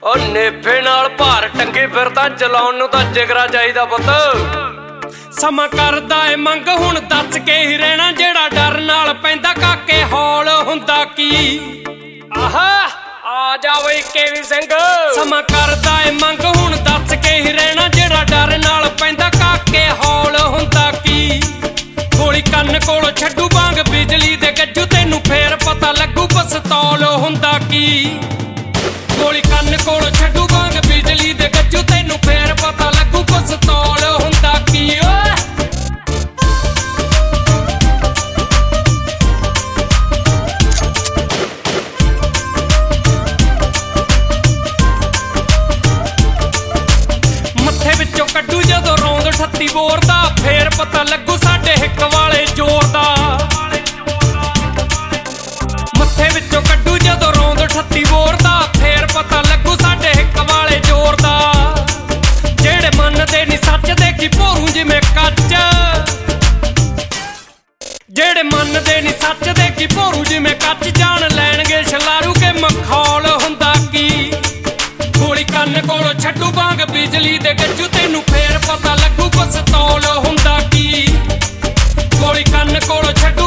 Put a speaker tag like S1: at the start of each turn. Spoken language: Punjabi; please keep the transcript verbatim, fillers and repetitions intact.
S1: ਉਹ ਨੇਫੇ ਨਾਲ ਭਾਰ ਟੰਗੀ ਫਿਰਦਾ ਚਲਾਉਣ ਨੂੰ ਤਾਂ ਜਿਗਰਾ ਚਾਹੀਦਾ ਪੁੱਤ।
S2: ਸਮਾਂ ਕਰਦਾ ਏ ਮੰਗ ਹੁਣ ਦੱਸ ਕੇ ਹੀ ਰਹਿਣਾ, ਜਿਹੜਾ ਡਰ ਨਾਲ ਪੈਂਦਾ ਕਾਕੇ ਹੌਲ ਹੁੰਦਾ ਕੀ।
S1: ਆਹਾ ਆ ਜਾ ਬਈ ਕੇਵੀ ਸਿੰਘ।
S2: ਸਮਾਂ ਕਰਦਾ ਏ ਮੰਗ ਹੁਣ ਦੱਸ ਕੇ ਹੀ ਰਹਿਣਾ, ਜਿਹੜਾ ਡਰ ਨਾਲ ਪੈਂਦਾ ਕਾਕੇ ਹੌਲ ਹੁੰਦਾ ਕੀ। ਗੋਲੀ ਕੰਨ ਕੋਲੋਂ ਛੱਡੂ ਬਾਂਗ ਬਿਜਲੀ ਦੇ ਗੱਜੂ, ਤੈਨੂੰ ਫੇਰ ਪਤਾ ਲੱਗੂ ਪਸਤੌਲ ਹੁੰਦਾ ਕੀ। ਗੋਲੀ ਕੰਨ ਕੋਲੋਂ ਛੱਡੂ ਬਾਂਗ ਬਿਜਲੀ ਦੇ ਗੱਜੂ, ਤੈਨੂੰ ਫੇਰ ਪਤਾ ਲੱਗੂ ਪਸਤੌਲ ਹੁੰਦਾ ਕੀ। ਓਏ ਮੱਥੇ ਵਿੱਚੋਂ ਕੱਢੂ ਜਦੋਂ ਰੌਂਦ ਅਠੱਤੀ ਬੋਰ ਦਾ, ਫੇਰ ਪਤਾ ਲੱਗੂ ਸਾਡੇ ਹਿੱਕ ਵਾਲੇ ਜ਼ੋਰ ਦਾ। ਮੱਥੇ ਵਿੱਚੋਂ ਕੱਢੂ ਜਦੋਂ ਰੌਂਦ ਅਠੱਤੀ ਬੋਰ ਦਾ, ਫੇਰ ਪਤਾ ਲੱਗੂ ਸਾਡੇ ਹਿੱਕ ਵਾਲੇ ਜ਼ੋਰ ਦਾ। ਜਿਹੜੇ ਮੰਨਦੇ ਨੀ ਸੱਚ ਦੇ ਕੀ ਭੋਰੂ ਜਿਵੇਂ ਕੱਚ, ਜਿਹੜੇ ਮੰਨਦੇ ਨੀ ਸੱਚ ਦੇ ਕੀ ਭੋਰੂ ਜਿਵੇਂ ਕੱਚ, ਜਾਣ ਲੈਣਗੇ ਛਲਾਰੂ ਕੇ ਮਖੌਲ ਹੁੰਦਾ ਕੀ। ਗੋਲੀ ਕੰਨ ਕੋਲੋਂ ਛੱਡੂ ਬਾਂਗ ਬਿਜਲੀ ਦੇ ਗੱਜੂ, ਤੈਨੂੰ ਫੇਰ ਪਤਾ ਲੱਗੂ ਪਸਤੌਲ ਹੁੰਦਾ ਕੀ। ਗੋਲੀ ਕੰਨ ਕੋਲੋਂ ਛੱਡੂ